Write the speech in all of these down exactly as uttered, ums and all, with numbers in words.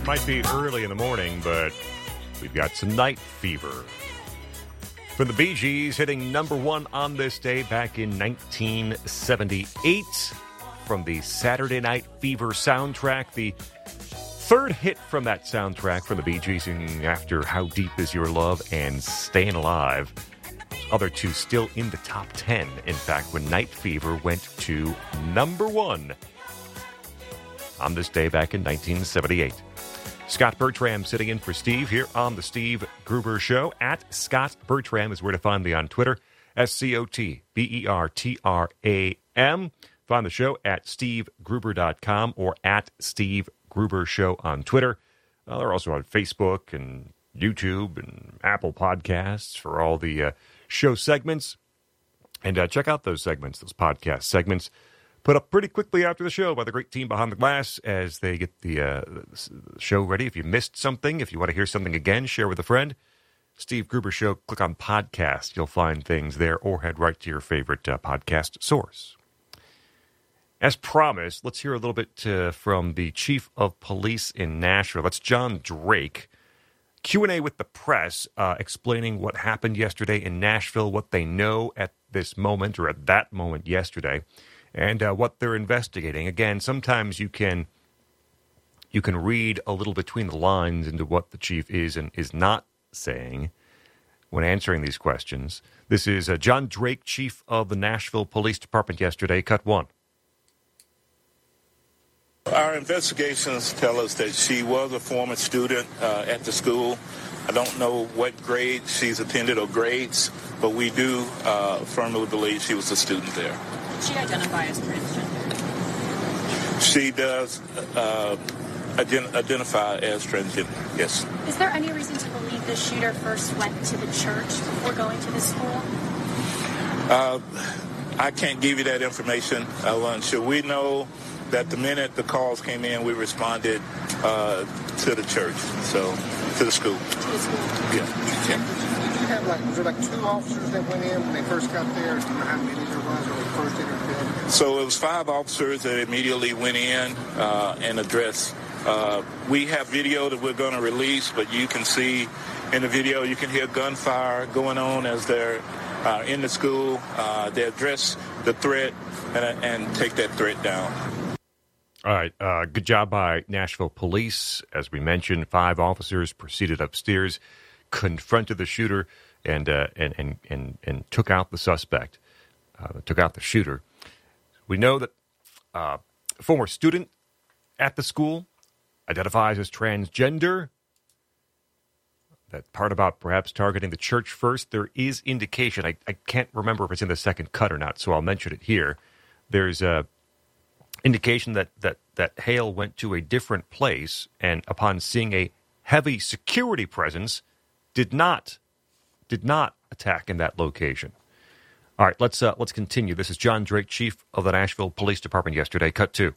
Might be early in the morning, but we've got some night fever. From the Bee Gees, hitting number one on this day back in nineteen seventy-eight. From the Saturday Night Fever soundtrack, the third hit from that soundtrack from the Bee Gees after How Deep Is Your Love and Staying Alive. Other two still in the top ten, in fact, when Night Fever went to number one on this day back in nineteen seventy-eight. Scott Bertram sitting in for Steve here on the Steve Gruber Show. At Scott Bertram is where to find me on Twitter. S C O T B E R T R A M. Find the show at steve gruber dot com or at Steve Gruber Show on Twitter. Uh, they're also on Facebook and YouTube and Apple Podcasts for all the uh, show segments. And uh, check out those segments, those podcast segments, put up pretty quickly after the show by the great team behind the glass as they get the, uh, the show ready. If you missed something, if you want to hear something again, share with a friend. Steve Gruber Show, click on podcast. You'll find things there, or head right to your favorite uh, podcast source. As promised, let's hear a little bit uh, from the chief of police in Nashville. That's John Drake. Q and A with the press, uh, explaining what happened yesterday in Nashville, what they know at this moment, or at that moment yesterday, and uh, what they're investigating. Again, sometimes you can you can read a little between the lines into what the chief is and is not saying when answering these questions. This is uh, John Drake, chief of the Nashville Police Department yesterday. Cut one. Our investigations tell us that she was a former student uh, at the school. I don't know what grade she's attended or grades, but we do uh, firmly believe she was a student there. She identify as transgender? She does uh, ident- identify as transgender, yes. Is there any reason to believe the shooter first went to the church before going to the school? Uh, I can't give you that information, uh, Should we know that the minute the calls came in, we responded uh, to the church, so to the school. To the school? Yeah. yeah. Did you have like, was there like two officers that went in when they first got there? Do you know how many there was when they first interviewed? So it was five officers that immediately went in uh, and addressed. Uh, we have video that we're going to release, but you can see in the video, you can hear gunfire going on as they're uh, in the school. Uh, they address the threat and, and take that threat down. All right, uh, good job by Nashville Police. As we mentioned, five officers proceeded upstairs, confronted the shooter, and uh, and, and and and took out the suspect, uh, took out the shooter. We know that uh, a former student at the school identifies as transgender. That part about perhaps targeting the church first, there is indication. I, I can't remember if it's in the second cut or not, so I'll mention it here. There's a indication that, that, that Hale went to a different place and upon seeing a heavy security presence did not did not attack in that location. All right, let's uh, let's continue. This is John Drake, chief of the Nashville Police Department yesterday. Cut two.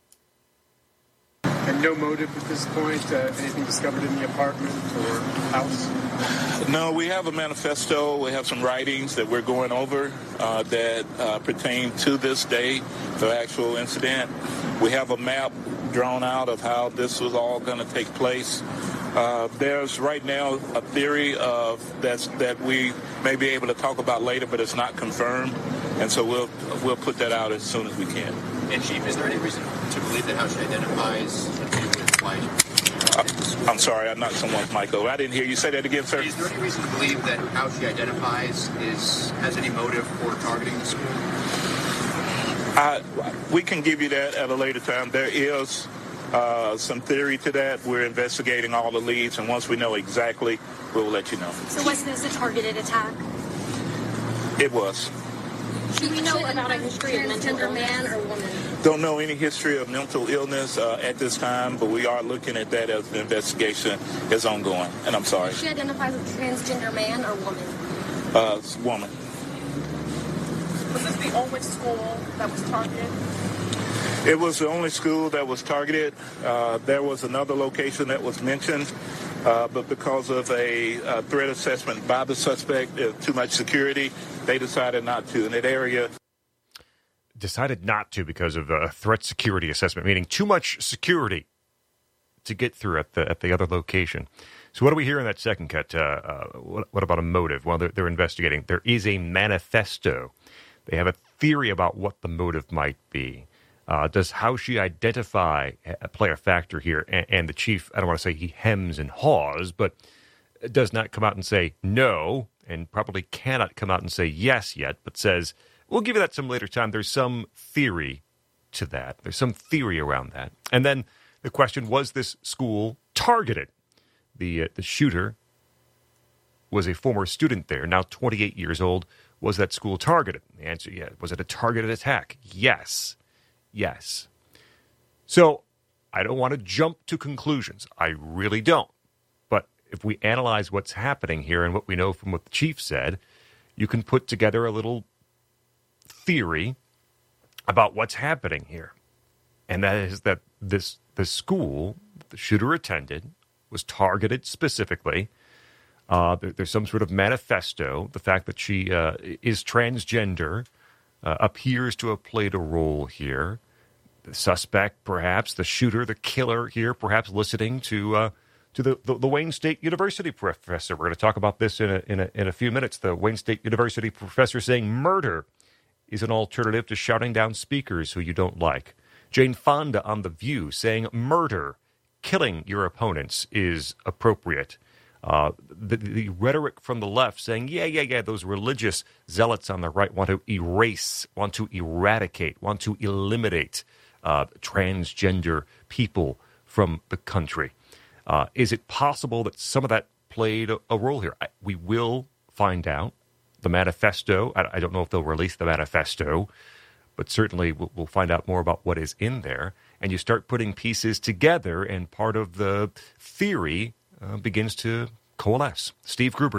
And no motive at this point? Uh, anything discovered in the apartment or house? No, we have a manifesto. We have some writings that we're going over uh, that uh, pertain to this day, the actual incident. We have a map drawn out of how this was all going to take place. Uh, there's right now a theory of that's, that we may be able to talk about later, but it's not confirmed. And so we'll we'll put that out as soon as we can. And Chief, is there any reason to believe that how she identifies with Elijah? Uh, I'm sorry, I'm not someone's Michael. I didn't hear you say that again, sir. Is there any reason to believe that how she identifies is has any motive for targeting the school? Uh, we can give you that at a later time. There is uh, some theory to that. We're investigating all the leads, and once we know exactly, we'll let you know. So was this a targeted attack? It was. Do we know about a history of transgender man or woman? Don't know any history of mental illness uh, at this time, but we are looking at that as the investigation is ongoing. And I'm sorry. She identifies as a transgender man or woman? Uh, woman. Was this the only school that was targeted? It was the only school that was targeted. Uh, there was another location that was mentioned, uh, but because of a uh, threat assessment by the suspect, uh, too much security, they decided not to. In that area, decided not to because of a threat security assessment, meaning too much security to get through at the at the other location. So what do we hear in that second cut? Uh, uh, what, what about a motive? Well, they're, they're investigating. There is a manifesto. They have a theory about what the motive might be. Uh, does how she identify play a factor here? And, and the chief, I don't want to say he hems and haws, but does not come out and say no, and probably cannot come out and say yes yet, but says, we'll give you that some later time. There's some theory to that. There's some theory around that. And then the question, was this school targeted? The, uh, the shooter was a former student there, now twenty-eight years old. Was that school targeted? The answer, yeah. Was it a targeted attack? Yes. Yes. So I don't want to jump to conclusions. I really don't. But if we analyze what's happening here and what we know from what the chief said, you can put together a little theory about what's happening here. And that is that this the school the shooter attended was targeted specifically. Uh, there, there's some sort of manifesto. The fact that she uh, is transgender uh, appears to have played a role here. The suspect, perhaps, the shooter, the killer here, perhaps listening to uh, to the, the, the Wayne State University professor. We're going to talk about this in a, in a in a few minutes. The Wayne State University professor saying murder is an alternative to shouting down speakers who you don't like. Jane Fonda on The View saying murder, killing your opponents is appropriate. Uh, the, the rhetoric from the left saying, yeah, yeah, yeah, those religious zealots on the right want to erase, want to eradicate, want to eliminate uh, transgender people from the country. Uh, is it possible that some of that played a, a role here? I, we will find out. The manifesto, I, I don't know if they'll release the manifesto, but certainly we'll, we'll find out more about what is in there. And you start putting pieces together, and part of the theory uh, begins to coalesce. Steve Gruber.